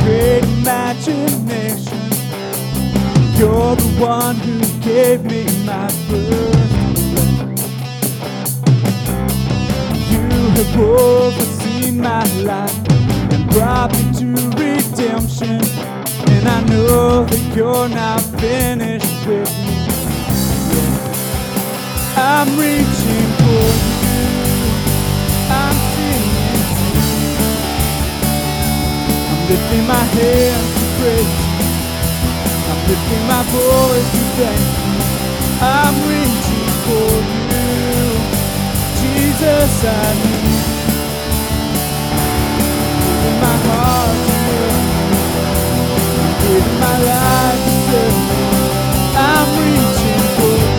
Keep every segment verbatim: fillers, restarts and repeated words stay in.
great imagination. You're the one who gave me my first breath. You have overseen my life and brought me to redemption. And I know that you're not finished with me. I'm reaching for you. I'm singing to you. I'm lifting my hands to praise you. I'm lifting my voice to thank you. I'm reaching for you. Jesus, I need you. Giving my heart to you. Giving my life to serve you. I'm reaching for you.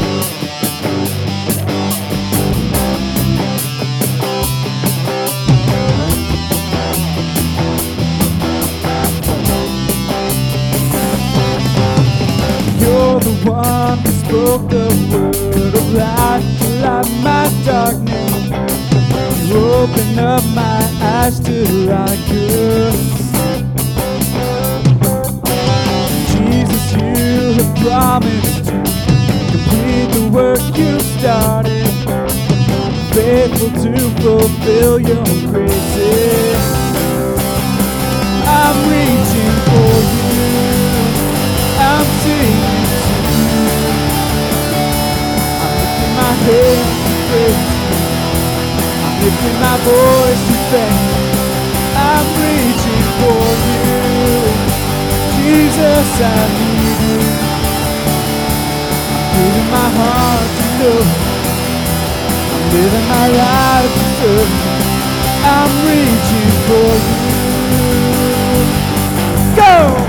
You're the one who spoke the word of life to light my darkness. You opened up my eyes till I could see. Jesus, you have promised to complete the work you started. Faithful to fulfill your graces. I'm reaching for you. I'm singing to you. I'm lifting my hands to praise you. I'm lifting my voice to thank you. I'm reaching for you. Jesus, I need you. I'm giving my heart to know you. I'm living my life to serve you. I'm reaching for you. Go!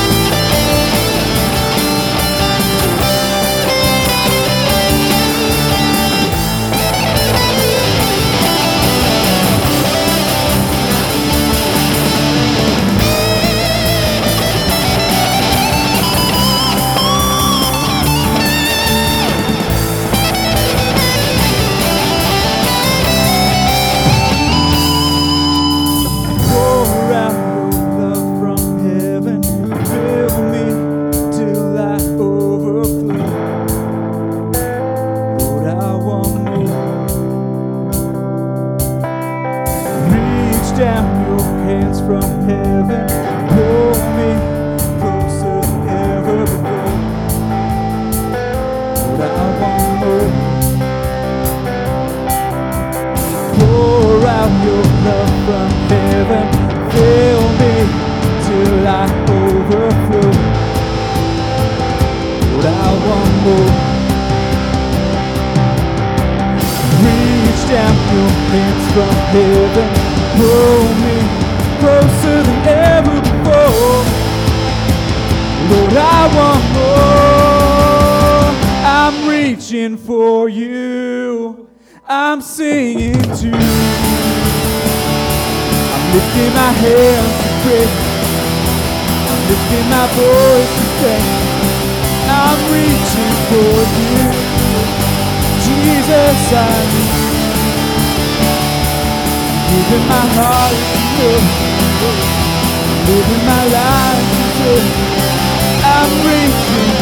Down your hands from heaven, pull me closer than ever before. Lord, I want more. Pour out your love from heaven, fill me till I overflow. Lord, I want more. Reach down your hands from heaven, pull me closer than ever before. Lord, I want more. I'm reaching for you. I'm singing to you. I'm lifting my hands to praise you. I'm lifting my voice to thank you. I'm reaching for you. Jesus, I need you. Giving my heart to you. Living my life to you. I'm reaching